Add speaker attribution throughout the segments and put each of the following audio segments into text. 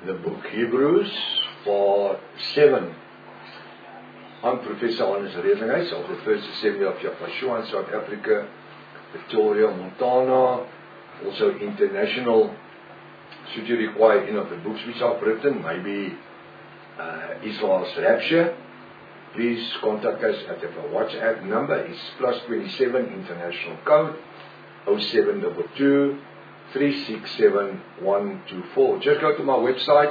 Speaker 1: the book Hebrews, part 7. I'm Professor Hannes Redinghuis of the First Assembly of Yafashua in South Africa, Victoria, Montana, also international. Should you require any of the books which I've written, maybe Israel's Rapture, please contact us at the WhatsApp number. It's +27 international code 0722 367 124. Just go to my website,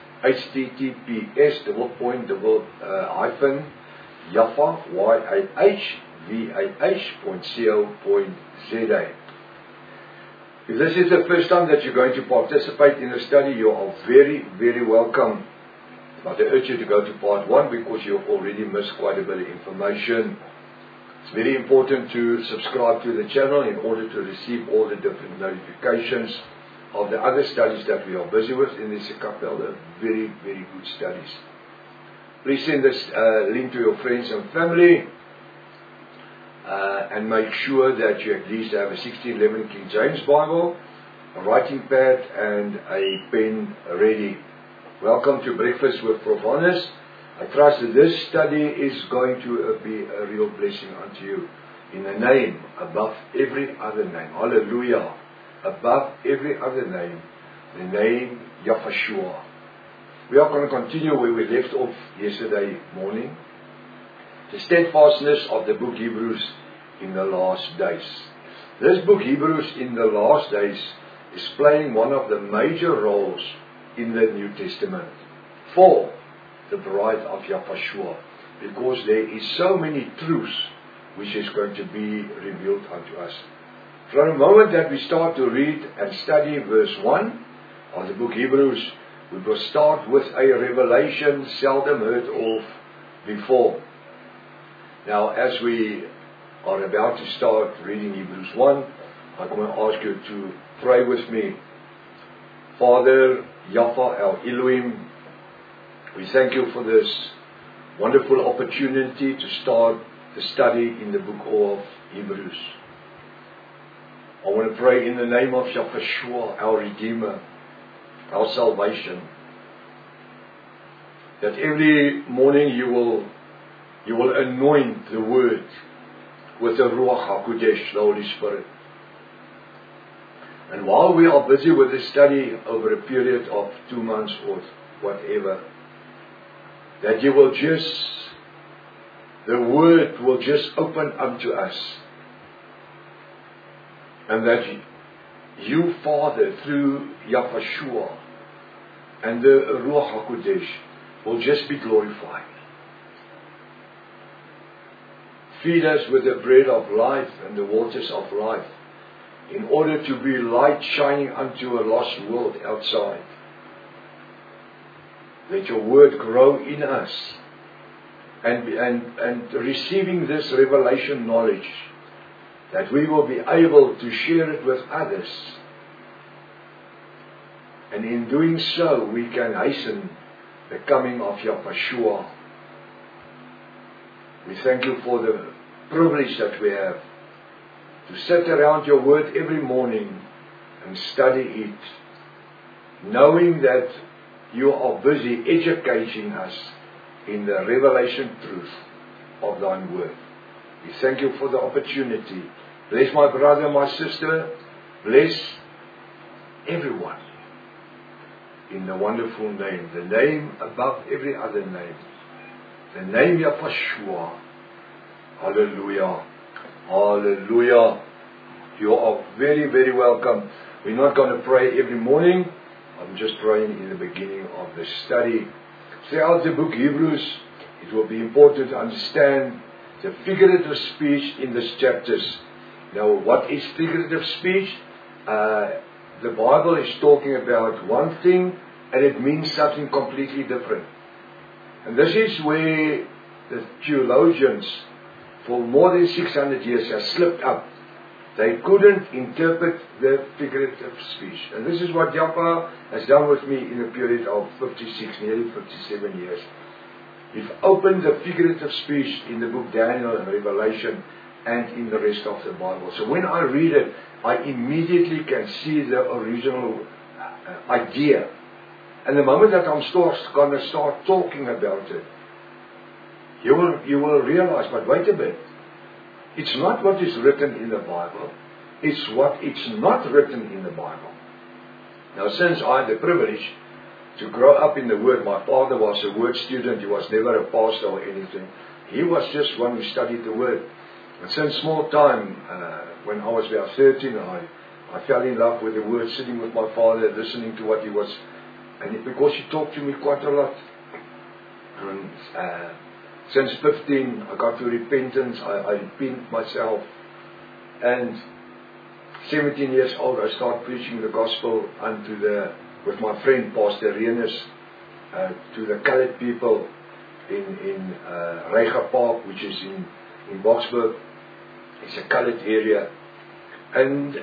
Speaker 1: https://yafah.co.za. If this is the first time that you're going to participate in the study, you are very, very welcome. But I urge you to go to part 1 because you've already missed quite a bit of information. It's very important to subscribe to the channel in order to receive all the different notifications of the other studies that we are busy with in this couple of very, very good studies. Please send this link to your friends and family and make sure that you at least have a 1611 King James Bible, a writing pad and a pen ready. Welcome to Breakfast with Prof. Hannes. I trust that this study is going to be a real blessing unto you. In the name above every other name. Hallelujah. Above every other name. The name Yafashua. We are going to continue where we left off yesterday morning. The steadfastness of the book Hebrews in the last days. This book Hebrews in the last days is playing one of the major roles in the New Testament for the bride of Yafashua, because there is so many truths which is going to be revealed unto us. From the moment that we start to read and study verse 1 of the book Hebrews, we will start with a revelation seldom heard of before. Now, as we are about to start reading Hebrews 1, I'm going to ask you to pray with me. Father, Yafah El Elohim, we thank you for this wonderful opportunity to start the study in the book of Hebrews. I want to pray in the name of Yafashua, our Redeemer, our salvation, that every morning you will anoint the Word with the Ruach HaKodesh, the Holy Spirit. And while we are busy with the study over a period of 2 months or whatever, that the Word will just open unto us. And that you, Father, through Yafashua and the Ruach HaKodesh, will just be glorified. Feed us with the bread of life and the waters of life, in order to be light shining unto a lost world outside. Let your word grow in us, and receiving this revelation knowledge, that we will be able to share it with others. And in doing so, we can hasten the coming of Yafashua. We thank you for the privilege that we have to sit around your word every morning and study it, knowing that you are busy educating us in the revelation truth of thine word. We thank you for the opportunity. Bless my brother, my sister. Bless everyone in the wonderful name, the name above every other name, the name Yafashua. Hallelujah. Hallelujah. You are very, very welcome. We're not going to pray every morning. I'm just praying in the beginning of the study. Throughout the book Hebrews, it will be important to understand the figurative speech in these chapters. Now, what is figurative speech? The Bible is talking about one thing and it means something completely different. And this is where the theologians for more than 600 years have slipped up. They couldn't interpret the figurative speech. And this is what Yafah has done with me in a period of 56, nearly 57 years. We've opened the figurative speech in the book Daniel and Revelation and in the rest of the Bible. So when I read it, I immediately can see the original idea And the moment that I'm going to start talking about it, you will realize, but wait a bit. It's not what is written in the Bible. It's what it's not written in the Bible. Now, since I had the privilege to grow up in the Word, my father was a Word student. He was never a pastor or anything. He was just one who studied the Word. And since small time, when I was about 13, I fell in love with the Word, sitting with my father, listening to what he was. And because he talked to me quite a lot. And since 15, I got to repentance. I repent myself. And 17 years old, I started preaching the gospel with my friend Pastor Renus to the colored people in Reiger Park, which is in Boksburg. It's a colored area. And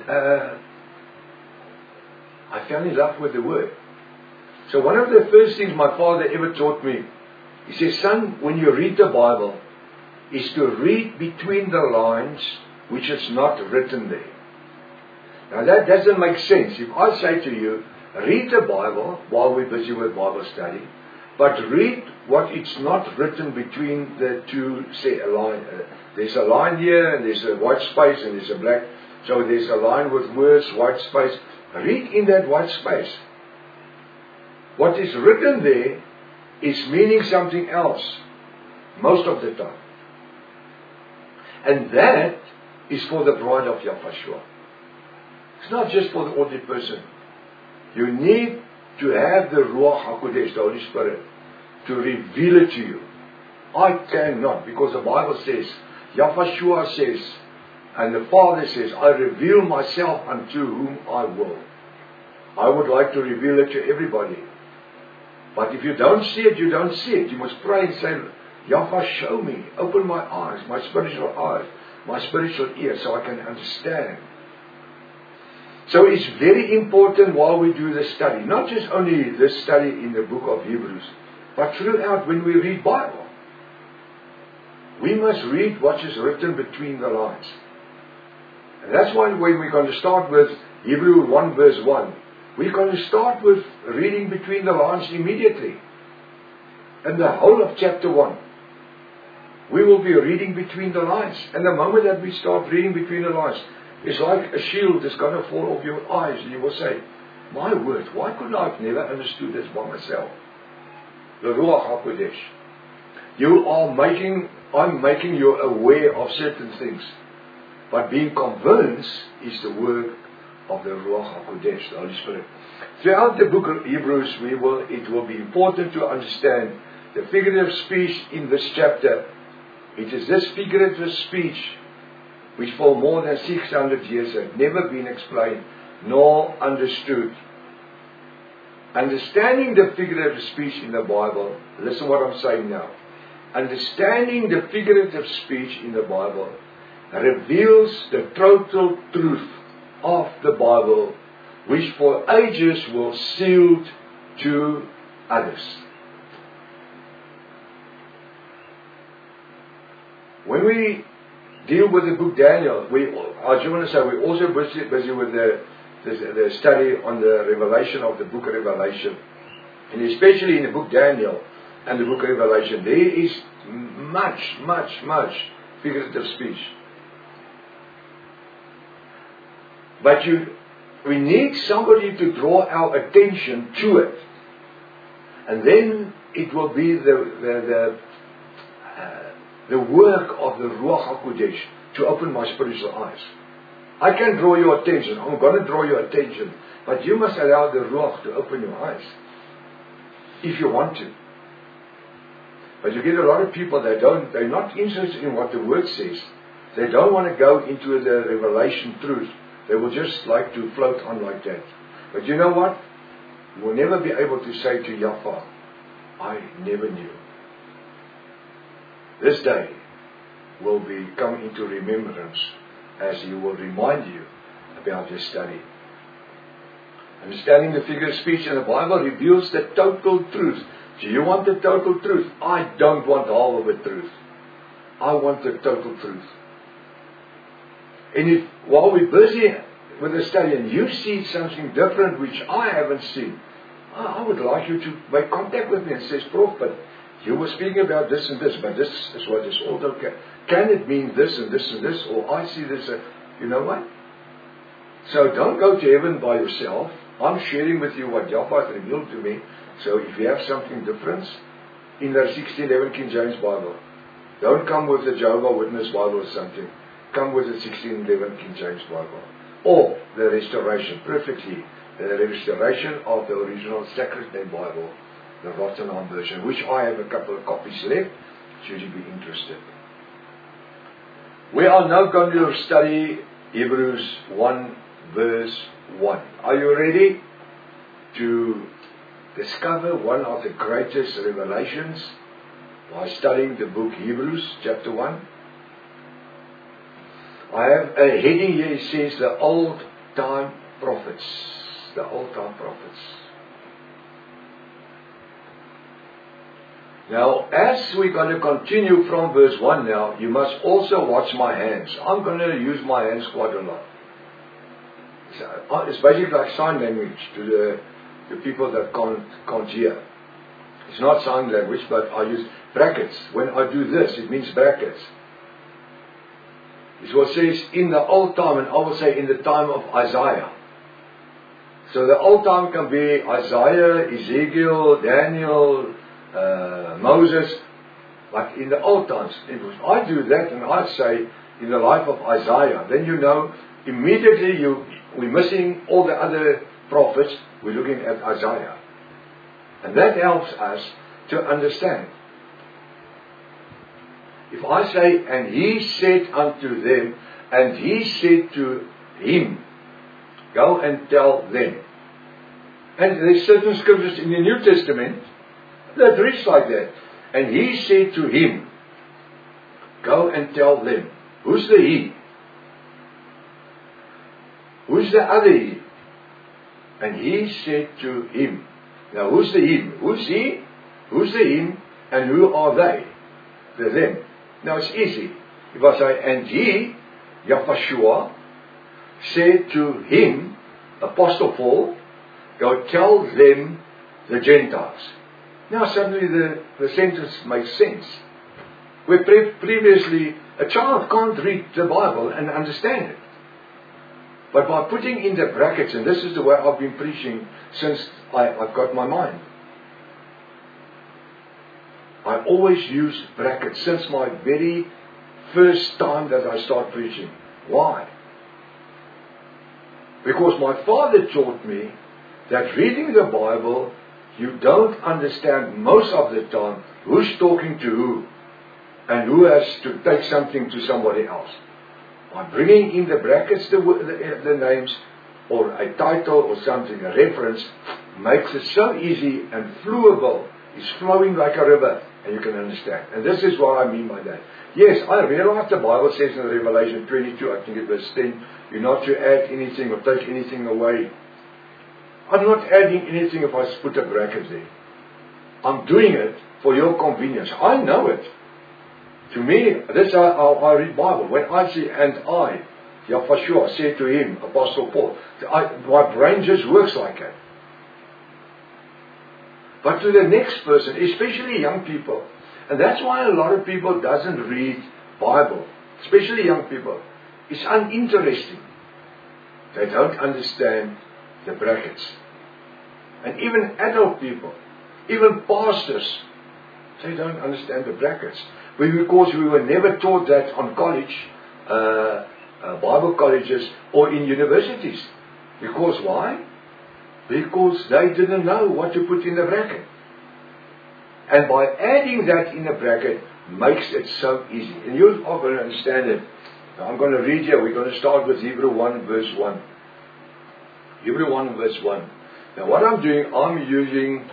Speaker 1: I fell in love with the Word. So one of the first things my father ever taught me, he says, son, when you read the Bible, is to read between the lines which is not written there. Now that doesn't make sense. If I say to you, read the Bible while we're busy with Bible study, but read what it's not written between the two, say a line. There's a line here, and there's a white space, and there's a black. So there's a line with words, white space. Read in that white space. What is written there is meaning something else most of the time. And that is for the bride of Yahweh. It's not just for the ordinary person. You need to have the Ruach HaKodesh, the Holy Spirit, to reveal it to you. I cannot, because the Bible says, Yahweh says, and the Father says, I reveal myself unto whom I will. I would like to reveal it to everybody. But if you don't see it, you don't see it. You must pray and say, Yahweh, show me. Open my eyes, my spiritual ears, so I can understand. So it's very important while we do this study, not just only this study in the book of Hebrews, but throughout when we read Bible. We must read what is written between the lines. And that's why when we're going to start with Hebrews 1 verse 1, we're going to start with reading between the lines immediately. And the whole of chapter 1, we will be reading between the lines. And the moment that we start reading between the lines, it's like a shield that's going to fall off your eyes. And you will say, my word, why couldn't I have never understood this by myself? The Ruach HaKodesh. I'm making you aware of certain things. But being convinced is the work of the Ruach HaKodesh, the Holy Spirit. Throughout the book of Hebrews, it will be important to understand the figurative speech in this chapter. It is this figurative speech which for more than 600 years have never been explained nor understood. Understanding the figurative speech in the Bible, listen what I'm saying now. Understanding the figurative speech in the Bible reveals the total truth of the Bible, which for ages was sealed to others. When we deal with the book Daniel, I just want to say we're also busy with the study on the revelation of the book of Revelation. And especially in the book Daniel and the book of Revelation, there is much figurative speech. But we need somebody to draw our attention to it. And then it will be the work of the Ruach HaKodesh to open my spiritual eyes. I can draw your attention. I'm going to draw your attention. But you must allow the Ruach to open your eyes. If you want to. But you get a lot of people they're not interested in what the Word says. They don't want to go into the revelation truth. They will just like to float on like that. But you know what? You will never be able to say to Yahweh, I never knew. This day will come into remembrance as He will remind you about this study. Understanding the figure of speech in the Bible reveals the total truth. Do you want the total truth? I don't want all of the truth. I want the total truth. And while we're busy with the study and you see something different which I haven't seen, I would like you to make contact with me and says, Prof, but you were speaking about this and this, but this is what is all okay. Can it mean this and this and this? Or I see this, you know what? So don't go to heaven by yourself. I'm sharing with you what Yahweh has revealed to me. So if you have something different, in the 1611 King James Bible, don't come with the Jehovah Witness Bible or something. Come with the 1611 King James Bible. Or the restoration, perfectly. The restoration of the original Sacred Name Bible, the Rotherham version, which I have a couple of copies left, should you be interested. We are now going to study Hebrews 1 verse 1. Are you ready to discover one of the greatest revelations by studying the book Hebrews chapter 1? I have a heading here, it says the old time prophets. The old time prophets. Now, as we're going to continue from verse 1 now, you must also watch my hands. I'm going to use my hands quite a lot. It's basically like sign language to the people that can't hear. It's not sign language, but I use brackets. When I do this, it means brackets. It's what says in the old time, and I will say in the time of Isaiah. So the old time can be Isaiah, Ezekiel, Daniel, Moses, but in the old times, if I do that and I say in the life of Isaiah, then you know immediately we're missing all the other prophets, we're looking at Isaiah. And that helps us to understand. If I say, and he said unto them, and he said to him, go and tell them. And there's certain scriptures in the New Testament that reads like that. And he said to him, go and tell them. Who's the he? Who's the other he? And he said to him. Now who's the him? Who's he? Who's the him? And who are they? The them. Now it's easy. If I say, and he, Yahushua, said to him, Apostle Paul, go tell them, the Gentiles. Now suddenly the sentence makes sense. Where previously a child can't read the Bible and understand it. But by putting in the brackets, and this is the way I've been preaching since I've got my mind. I always use brackets since my very first time that I start preaching. Why? Because my father taught me that reading the Bible, you don't understand most of the time who's talking to who and who has to take something to somebody else. By bringing in the brackets the names or a title or something, a reference, makes it so easy and fluable. It's flowing like a river and you can understand. And this is what I mean by that. Yes, I realize the Bible says in Revelation 22, I think it verse 10, you're not to add anything or take anything away. I'm not adding anything if I put a bracket there. I'm doing it for your convenience. I know it. To me, this is how I read Bible. When I say, and I, Yahushua, said to him, Apostle Paul, my brain just works like that. But to the next person, especially young people, and that's why a lot of people doesn't read Bible, especially young people. It's uninteresting. They don't understand the brackets. And even adult people, even pastors, they don't understand the brackets. Because we were never taught that on college, Bible colleges, or in universities. Because why? Because they didn't know what to put in the bracket. And by adding that in the bracket, makes it so easy. And you're all going to understand it. Now I'm going to read here. We're going to start with Hebrew 1 verse 1. Hebrew 1 verse 1. Now what I'm doing, I'm using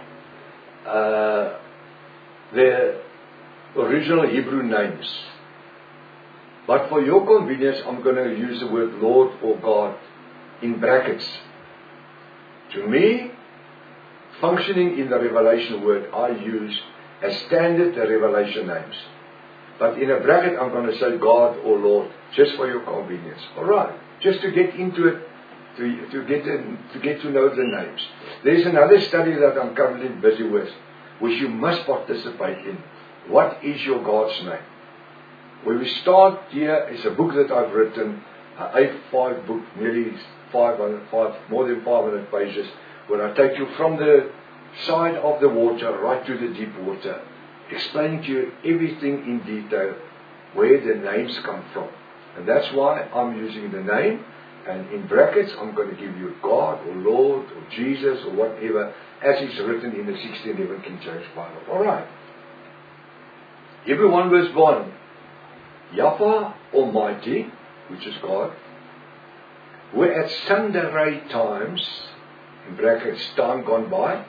Speaker 1: the original Hebrew names. But for your convenience, I'm going to use the word Lord or God in brackets. To me, functioning in the Revelation word, I use as standard the Revelation names. But in a bracket, I'm going to say God or Lord, just for your convenience. Alright, just to get into it, to get to know the names. There's another study that I'm currently busy with, which you must participate in. What is your God's name? Where we start here is a book that I've written, an A5 book, nearly more than 500 pages, where I take you from the side of the water right to the deep water, explaining to you everything in detail, where the names come from. And that's why I'm using the name, and in brackets I'm going to give you God or Lord or Jesus or whatever, as it's written in the 1611 King James Bible. Alright. Everyone was born. Yahweh Almighty, which is God, were at sundry times, in brackets, time gone by.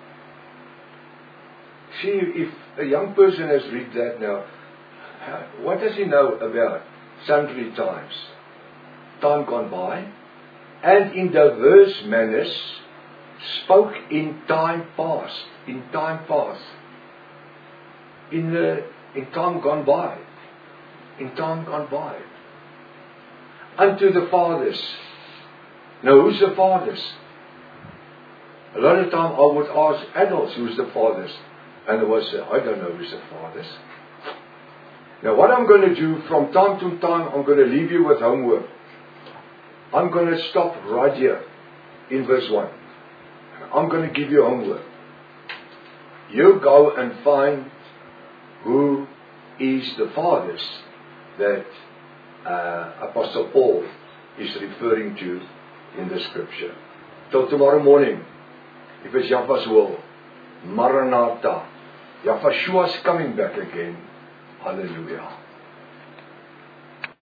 Speaker 1: See, if a young person has read that now, what does he know about sundry times? Time gone by, and in diverse manners spoke in time past. In time past. In time gone by. In time gone by. Unto the fathers. Now, who's the fathers? A lot of time I would ask adults, who's the fathers? And it was, I don't know who's the fathers. Now, what I'm going to do from time to time, I'm going to leave you with homework. I'm going to stop right here in verse 1. I'm going to give you homework. You go and find who is the fathers that Apostle Paul is referring to in the scripture. Till tomorrow morning, if it's Yahweh's will, Maranatha, Yahweh is coming back again. Hallelujah.